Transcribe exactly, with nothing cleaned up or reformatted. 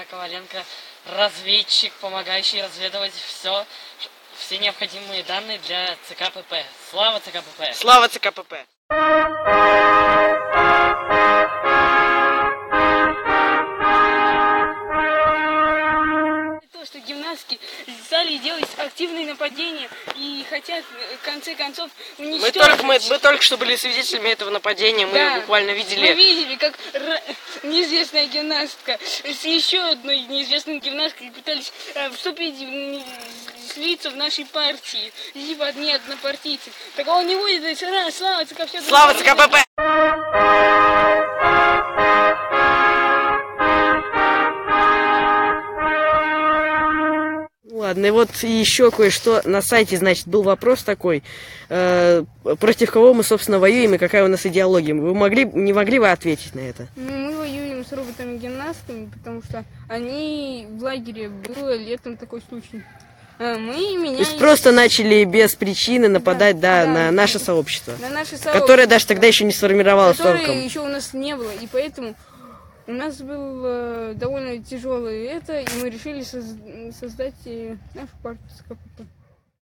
Коваленко, разведчик, помогающий разведывать все, все необходимые данные для ЦК ПП. Слава ЦК ПП! Слава ЦК ПП! То, что гимнастки стали делать активные нападения и хотят в конце концов уничтожить. Мы только, мы, мы только что были свидетелями этого нападения, мы да, буквально видели. Мы видели, как неизвестная гимнастка с еще одной неизвестной гимнасткой пытались э, вступить, в, слиться в нашей партии, либо одни однопартийцы. Такого не будет, и слава ЦК ПП! Слава ЦК ПП! Ладно, и вот еще кое-что на сайте, значит, был вопрос такой, э, против кого мы, собственно, воюем и какая у нас идеология. Вы могли, не могли вы ответить на это? Мы воюем с роботами-гимнастками, потому что они в лагере, было летом такой случай. Мы меняли... То есть просто начали без причины нападать, да, да, да, на наше сообщество, на наше сообщество, которое даже тогда еще не сформировалось толком. Которое еще у нас не было, и поэтому... У нас был э, довольно тяжелый это, и мы решили соз создать э, нашу партию ЦК ПП.